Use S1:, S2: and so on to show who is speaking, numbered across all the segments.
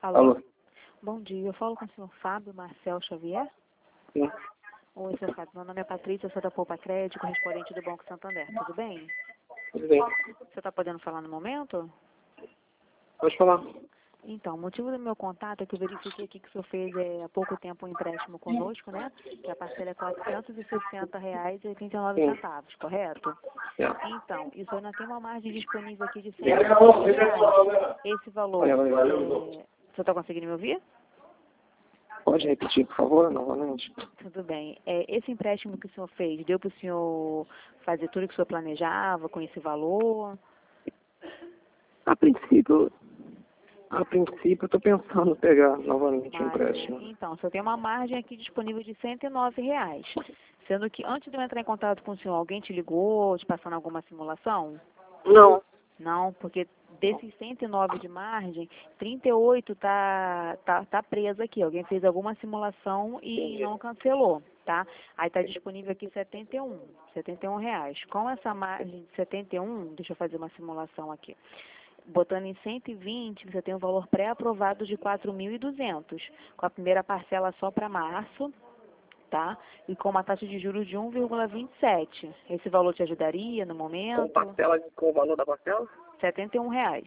S1: Alô?
S2: Alô?
S1: Bom dia, eu falo com o senhor Fábio Marcel Xavier.
S2: Sim.
S1: Oi, senhor Fábio, meu nome é Patrícia, eu sou da Poupa Crédito, correspondente do Banco Santander, tudo bem?
S2: Tudo bem.
S1: Você está podendo falar no momento?
S2: Pode falar.
S1: Então, o motivo do meu contato é que eu verifiquei aqui que o senhor fez há pouco tempo um empréstimo conosco, né? Que a parcela é R$ 460,89,
S2: Sim.
S1: correto?
S2: Certo.
S1: Então, isso ainda tem uma margem disponível aqui de R$ 109. Esse valor, você está conseguindo me ouvir?
S2: Pode repetir, por favor, novamente?
S1: Tudo bem. Esse empréstimo que o senhor fez, deu para o senhor fazer tudo que o senhor planejava com esse valor?
S2: A princípio, eu estou pensando em pegar novamente o empréstimo.
S1: Então, o senhor tem uma margem aqui disponível de R$ 109. Sendo que antes de eu entrar em contato com o senhor, alguém te ligou, te passando alguma simulação?
S2: Não.
S1: Não, porque desses 109 de margem, 38 tá preso aqui. Alguém fez alguma simulação e não cancelou, tá? Aí está disponível aqui R$ 71 reais. Com essa margem de 71, deixa eu fazer uma simulação aqui. Botando em 120, você tem um valor pré-aprovado de 4.200, com a primeira parcela só para março, tá? E com uma taxa de juros de 1,27. Esse valor te ajudaria no momento?
S2: Com o valor da parcela?
S1: R$ 71 reais.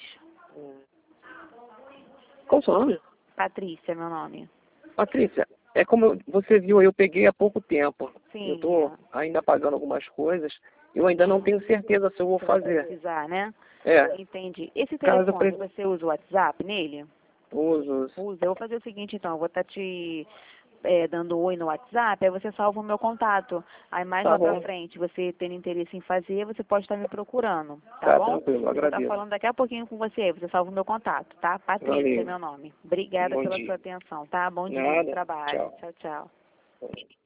S2: Qual o seu nome?
S1: Patrícia, meu nome.
S2: Patrícia, é como você viu, eu peguei há pouco tempo.
S1: Sim.
S2: Eu estou ainda pagando algumas coisas. Eu ainda não tenho certeza se eu vou
S1: Você vai
S2: fazer.
S1: precisar, né?
S2: É.
S1: Entendi. Esse
S2: Caso
S1: telefone, você usa o WhatsApp nele?
S2: Uso.
S1: Usa. Eu vou fazer o seguinte, então. Eu vou estar te dando oi no WhatsApp, aí você salva o meu contato. Aí mais
S2: Tá
S1: lá pra
S2: bom.
S1: frente, você tendo interesse em fazer, você pode estar me procurando,
S2: Tá
S1: bom?
S2: tranquilo,
S1: Eu vou estar
S2: agradeço.
S1: falando daqui a pouquinho com você, aí você salva o meu contato, tá? Patrícia é
S2: Valeu.
S1: meu nome. Obrigada
S2: Bom
S1: pela
S2: dia.
S1: sua atenção, tá? Bom dia, bom
S2: Nada.
S1: trabalho.
S2: Tchau.
S1: Tchau, tchau.